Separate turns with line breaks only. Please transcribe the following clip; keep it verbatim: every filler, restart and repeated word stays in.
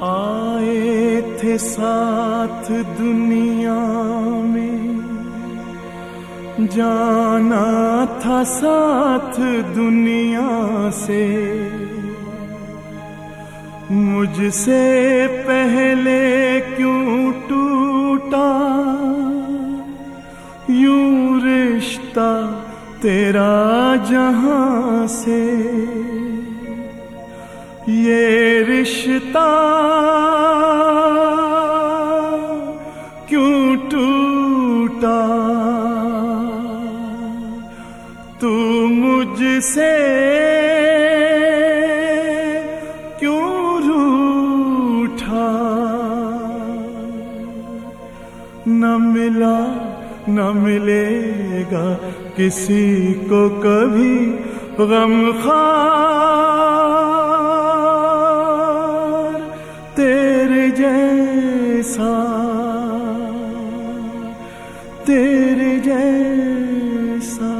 आए थे साथ दुनिया में, जाना था साथ दुनिया से। मुझसे पहले क्यों टूटा यूं रिश्ता तेरा जहां से। ये रिश्ता क्यों टूटा, तू मुझसे क्यों रूठा। न मिला न मिलेगा किसी को कभी गमख्वार तेरे जैसा, तेरे जैसा।